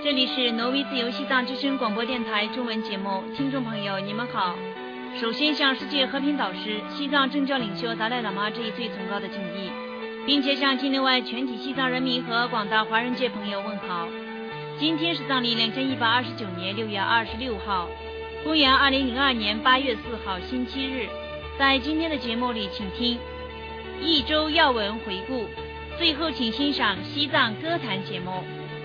这里是挪威自由西藏之声广播电台中文节目，听众朋友你们好。首先向世界和平导师、西藏政教领袖达赖喇嘛致以最崇高的敬意，并且向境内外全体西藏人民和广大华人界朋友问好。今天是藏历2129年6月26号，公元2002年8月4号星期日。在今天的节目里，请听一周要闻回顾，最后请欣赏西藏歌坛节目。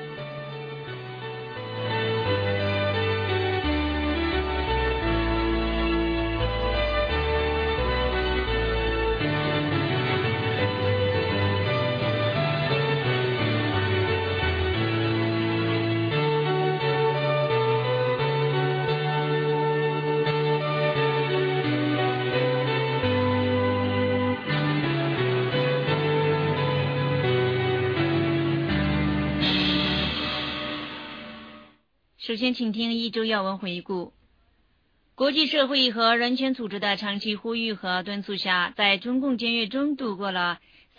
首先请听一周要闻回顾。国际社会和人权组织的长期呼吁和敦促下，在中共监狱中度过了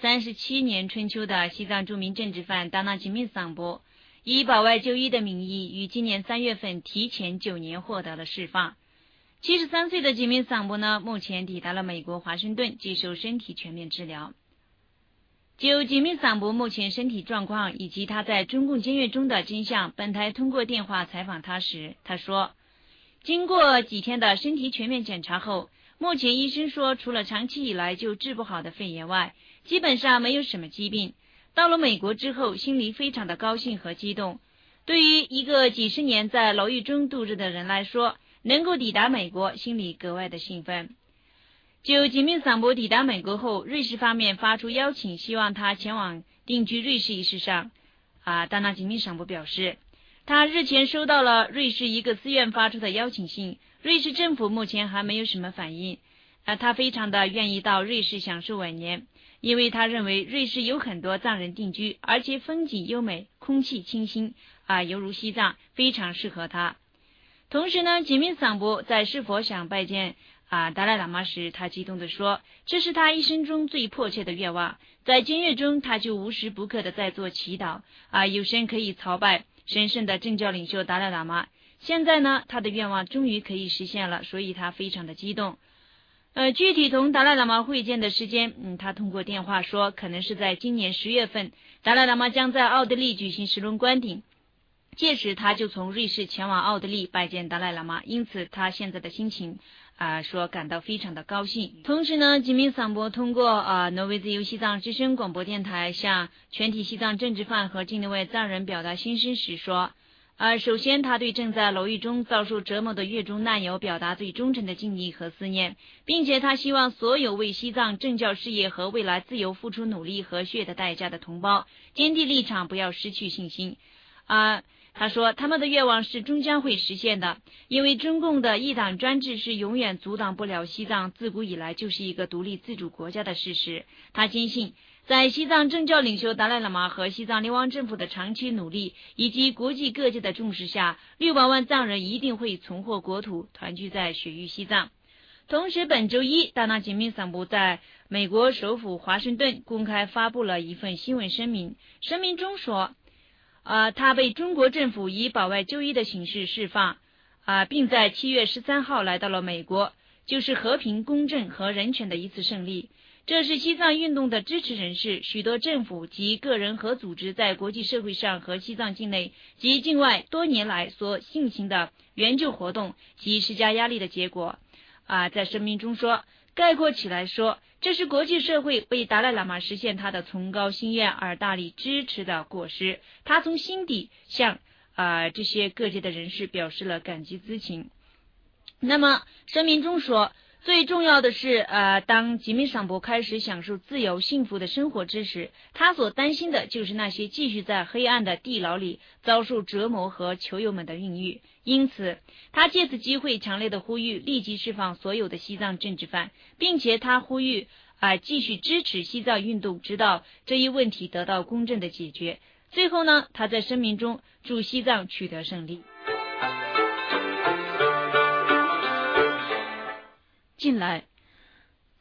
37年春秋的西藏著名政治犯达纳吉密桑博，以保外就医的名义于今年3月份提前9年获得了释放。73岁的吉密桑博呢，目前抵达了美国华盛顿接受身体全面治疗。就吉密桑博目前身体状况以及他在中共监狱中的真相，本台通过电话采访他时，他说，经过几天的身体全面检查后，目前医生说除了长期以来就治不好的肺炎外，基本上没有什么疾病。到了美国之后，心里非常的高兴和激动。对于一个几十年在牢狱中度日的人来说，能够抵达美国，心里格外的兴奋。就吉密桑博抵达美国后，瑞士方面发出邀请，希望他前往定居瑞士一事上，达纳吉密桑博表示，他日前收到了瑞士一个寺院发出的邀请信，瑞士政府目前还没有什么反应。他非常的愿意到瑞士享受晚年，因为他认为瑞士有很多藏人定居，而且风景优美，空气清新，犹如西藏，非常适合他。同时呢，吉密桑博在是否想拜见达赖喇嘛时，他激动地说，这是他一生中最迫切的愿望。在监狱中，他就无时不刻的在做祈祷，有生可以朝拜神圣的政教领袖达赖喇嘛。现在呢，他的愿望终于可以实现了，所以他非常的激动。具体同达赖喇嘛会见的时间，他通过电话说，可能是在今年10月份，达赖喇嘛将在奥地利举行10轮观顶。届时他就从瑞士前往奥地利拜见达赖喇嘛，因此他现在的心情说感到非常的高兴。同时呢，吉密桑博通过挪威自由西藏之声广播电台向全体西藏政治犯和境内外藏人表达心声时说，首先他对正在牢狱中遭受折磨的狱中难友表达最忠诚的敬意和思念，并且他希望所有为西藏政教事业和未来自由付出努力和血的代价的同胞坚定立场，不要失去信心。他说他们的愿望是终将会实现的，因为中共的一党专制是永远阻挡不了西藏自古以来就是一个独立自主国家的事实。他坚信在西藏政教领袖达赖喇嘛和西藏流亡政府的长期努力以及国际各界的重视下，600万藏人一定会重获国土，团聚在雪域西藏。同时本周一，达纳吉密桑博在美国首府华盛顿公开发布了一份新闻声明，声明中说他被中国政府以保外就医的形式释放，并在7月13号来到了美国，就是和平、公正和人权的一次胜利。这是西藏运动的支持人士、许多政府及个人和组织在国际社会上和西藏境内及境外多年来所进行的援救活动及施加压力的结果。在声明中说，概括起来说，这是国际社会为达赖喇嘛实现他的崇高心愿而大力支持的果实。他从心底向这些各界的人士表示了感激之情。那么声明中说，最重要的是当吉密桑博开始享受自由幸福的生活之时，他所担心的就是那些继续在黑暗的地牢里遭受折磨和囚友们的孕育。因此他借此机会强烈的呼吁立即释放所有的西藏政治犯，并且他呼吁继续支持西藏运动，直到这一问题得到公正的解决。最后呢，他在声明中祝西藏取得胜利。近来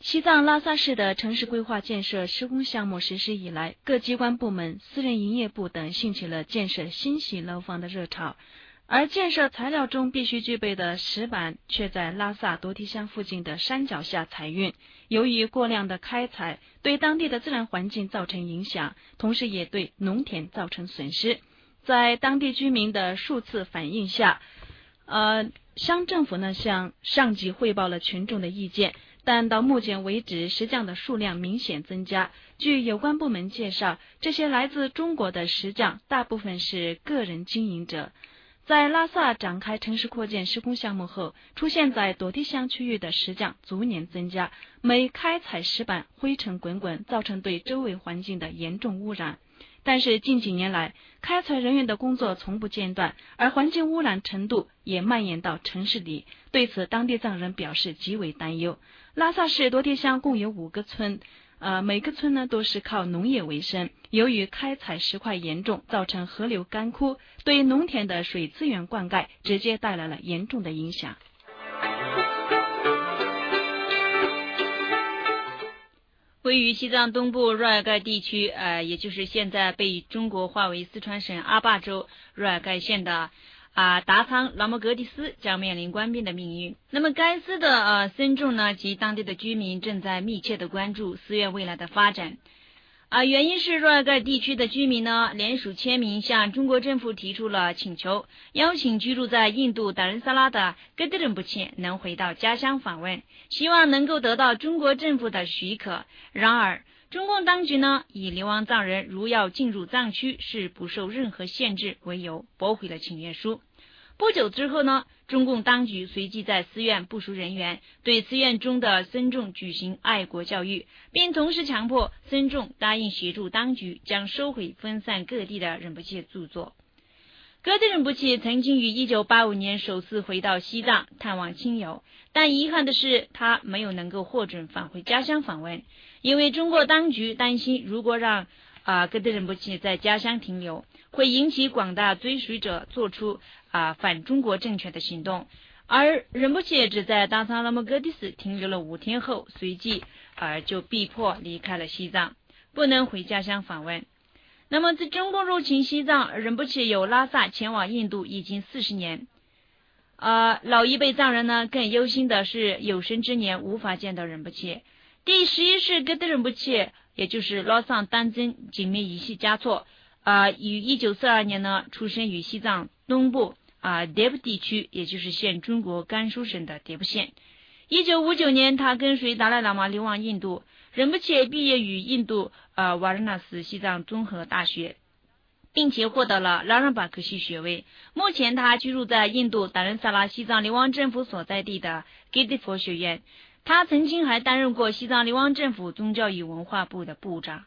西藏拉萨市的城市规划建设施工项目实施以来，各机关部门、私人营业部等兴起了建设新型楼房的热潮，而建设材料中必须具备的石板却在拉萨多提乡附近的山脚下采运。由于过量的开采对当地的自然环境造成影响，同时也对农田造成损失。在当地居民的数次反映下，乡政府呢向上级汇报了群众的意见，但到目前为止，石匠的数量明显增加。据有关部门介绍，这些来自中国的石匠大部分是个人经营者。在拉萨展开城市扩建施工项目后，出现在朵提乡区域的石匠逐年增加，每开采石板灰尘滚滚，造成对周围环境的严重污染。但是近几年来，开采人员的工作从不间断，而环境污染程度也蔓延到城市里。对此，当地藏人表示极为担忧。拉萨市朵提乡共有5个村，每个村呢都是靠农业为生。由于开采石块严重，造成河流干枯，对农田的水资源灌溉直接带来了严重的影响。 位于西藏东部若尔盖地区，也就是现在被中国划为四川省阿坝州若尔盖县的达仓拉莫格蒂斯将面临关闭的命运。那么该司的僧众呢及当地的居民正在密切的关注寺院未来的发展。原因是若尔盖地区的居民呢联署签名向中国政府提出了请求，邀请居住在印度达仁萨拉的格德仁布切能回到家乡访问，希望能够得到中国政府的许可。然而中共当局呢以流亡藏人如要进入藏区是不受任何限制为由，驳回了请愿书。不久之后呢，中共当局随即在寺院部署人员，对寺院中的僧众举行爱国教育，并同时强迫僧众答应协助当局将收回分散各地的仁波切著作。格德仁波切曾经于1985年首次回到西藏探望亲友，但遗憾的是他没有能够获准返回家乡访问，因为中国当局担心如果让格德仁波切在家乡停留，会引起广大追随者做出反中国政权的行动。而仁波切只在达仓拉莫格蒂斯停留了5天后，随即就被迫离开了西藏，不能回家乡访问。那么自中共入侵西藏，仁波切由拉萨前往印度已经40年。老一辈藏人呢更忧心的是有生之年无法见到仁波切。第11世格德仁波切，也就是拉萨丹增景灭一系嘉措，于1942年呢出生于西藏东部迭部地区，也就是现中国甘肃省的迭部县。1959年，他跟随达赖喇嘛流亡印度，仁波切毕业于印度瓦拉纳斯西藏综合大学，并且获得了拉让巴克西学位。目前他居住在印度达仁萨拉西藏流亡政府所在地的给迪佛学院。他曾经还担任过西藏流亡政府宗教与文化部的部长。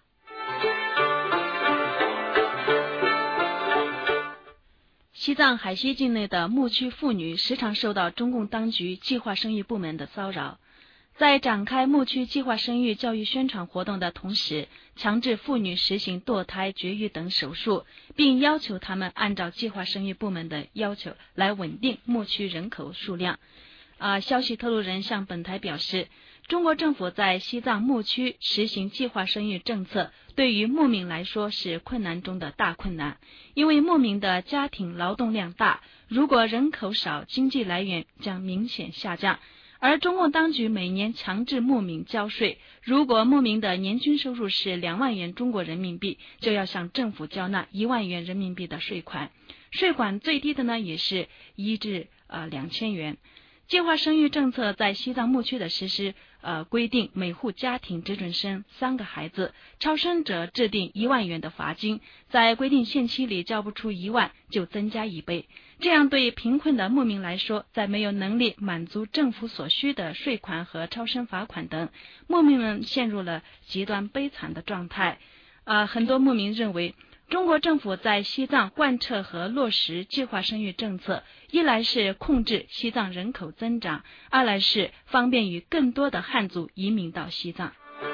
西藏海西境内的牧区妇女时常受到中共当局计划生育部门的骚扰，在展开牧区计划生育教育宣传活动的同时，强制妇女实行堕胎、绝育等手术，并要求他们按照计划生育部门的要求来稳定牧区人口数量。消息透露人向本台表示，中国政府在西藏牧区实行计划生育政策，对于牧民来说是困难中的大困难。因为牧民的家庭劳动量大，如果人口少，经济来源将明显下降。而中共当局每年强制牧民交税，如果牧民的年均收入是2万元中国人民币，就要向政府交纳1万元人民币的税款，税款最低的呢也是1至2000元。计划生育政策在西藏牧区的实施，规定每户家庭只准生3个孩子，超生者制定1万元的罚金，在规定限期里交不出1万就增加1倍。这样对贫困的牧民来说，在没有能力满足政府所需的税款和超生罚款等，牧民们陷入了极端悲惨的状态。很多牧民认为，中国政府在西藏贯彻和落实计划生育政策，一来是控制西藏人口增长，二来是方便于更多的汉族移民到西藏。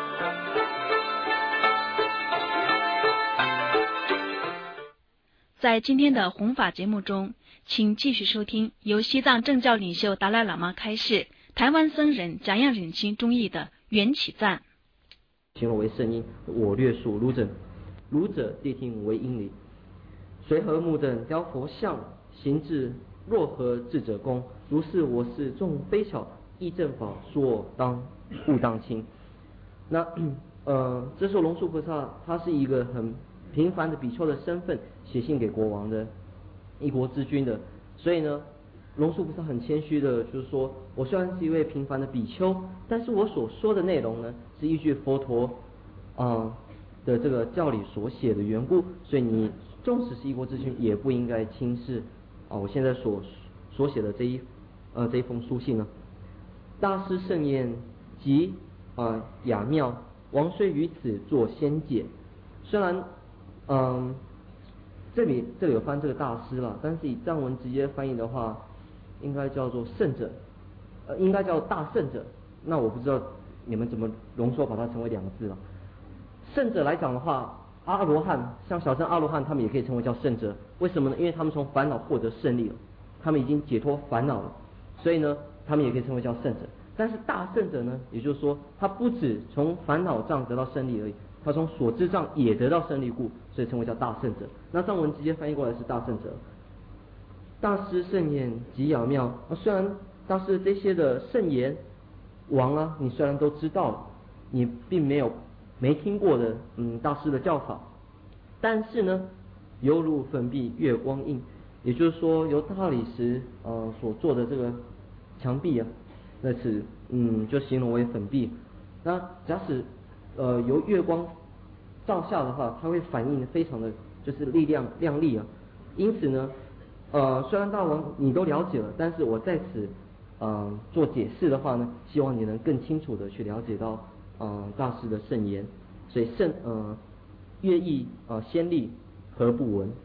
在今天的弘法节目中，请继续收听由西藏政教领袖达赖喇嘛开示，台湾僧人贾样忍钦中译的缘起赞。 形容为圣音，我略述。儒者谛听为因理，随和目等雕佛像，行至若何智者功？如是我是众非巧，义正法，所当勿当轻。那这时候龙树菩萨他是一个很平凡的比丘的身份，写信给国王的，一国之君的。所以呢，龙树菩萨很谦虚的，就是说我虽然是一位平凡的比丘，但是我所说的内容呢，是依据佛陀的这个教理所写的缘故，所以你纵使是一国之君，也不应该轻视我现在所写的这一封书信呢。大师圣言极雅妙，王虽于此作先解。虽然这里有翻这个大师了，但是以藏文直接翻译的话，应该叫做圣者，应该叫大圣者。那我不知道你们怎么浓缩把它成为2个字了。圣者来讲的话，阿罗汉，像小乘阿罗汉，他们也可以称为叫圣者。为什么呢？因为他们从烦恼获得胜利了，他们已经解脱烦恼了，所以呢，他们也可以称为叫圣者。但是大圣者呢，也就是说，他不止从烦恼障得到胜利而已，他从所知障也得到胜利故，所以称为叫大圣者。那藏文直接翻译过来是大圣者。大师圣言极雅妙，虽然大师这些的圣言，王你虽然都知道，你并没听过的大师的教法，但是呢，犹如粉壁月光映，也就是说由大理石所做的这个墙壁那是就形容为粉壁。那假使由月光照下的话，它会反应非常的就是亮丽因此呢虽然大王你都了解了，但是我在此做解释的话呢，希望你能更清楚的去了解到大师的圣言。所以乐意先例何不闻？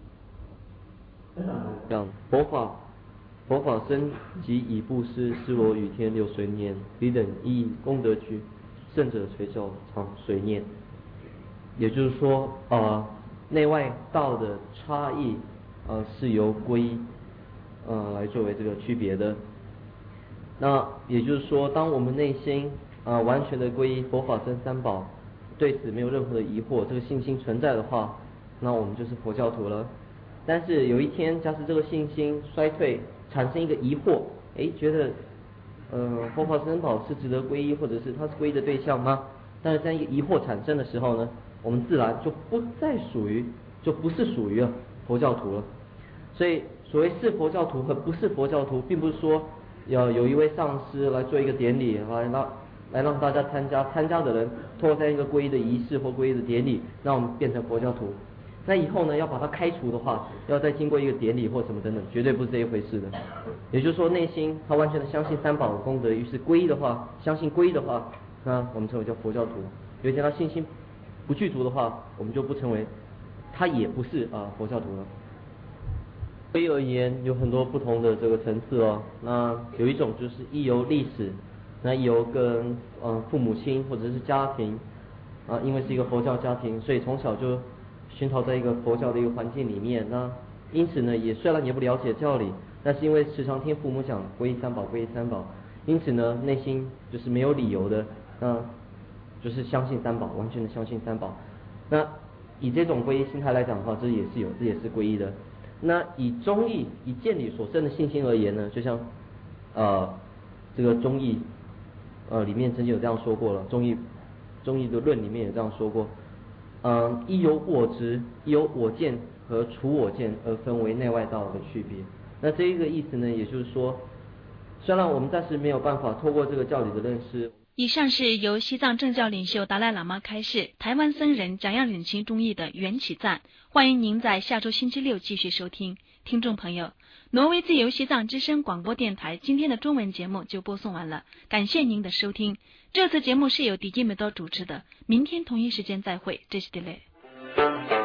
这样佛法僧即以布施施罗雨天流随念，彼等依功德具，圣者垂教常随念。也就是说内外道的差异是由皈依来作为这个区别的。那也就是说，当我们内心完全的皈依佛法僧三宝，对此没有任何的疑惑，这个信心存在的话，那我们就是佛教徒了。但是有一天，假使这个信心衰退，产生一个疑惑，觉得佛法僧三宝是值得皈依，或者是他是皈依的对象吗？但是这样一个疑惑产生的时候呢，我们自然就不是属于佛教徒了。所以所谓是佛教徒和不是佛教徒，并不是说要有一位上师来做一个典礼，来让大家参加的人脱在一个皈依的仪式或皈依的典礼，让我们变成佛教徒。那以后呢，要把它开除的话，要再经过一个典礼或什么等等，绝对不是这一回事的。也就是说，内心他完全的相信三宝的功德，于是皈依的话，相信皈依的话，那我们称为叫佛教徒。有一天他信心不具足的话，我们就不称为，他也不是佛教徒了。皈依而言，有很多不同的这个层次那有一种就是依由历史，那依由跟父母亲或者是家庭因为是一个佛教家庭，所以从小就熏陶在一个佛教的一个环境里面。那因此呢，虽然也不了解教理，但是因为时常听父母讲皈依三宝，皈依三宝，因此呢，内心就是没有理由的，就是相信三宝，完全的相信三宝。那以这种皈依心态来讲的话，这也是皈依的。那以中义以见理所生的信心而言呢，就像这个中义里面曾经有这样说过了，中义的论里面也这样说过，依由我执、依由我见和除我见而分为内外道的区别。那这一个意思呢，也就是说，虽然我们暂时没有办法透过这个教理的认识。 以上是由西藏政教领袖达赖喇嘛开示，台湾僧人讲样忍情中义的缘起赞。欢迎您在下周星期六继续收听。听众朋友，挪威自由西藏之声广播电台今天的中文节目就播送完了，感谢您的收听。这次节目是由迪基梅多主持的，明天同一时间再会，这是 Delay。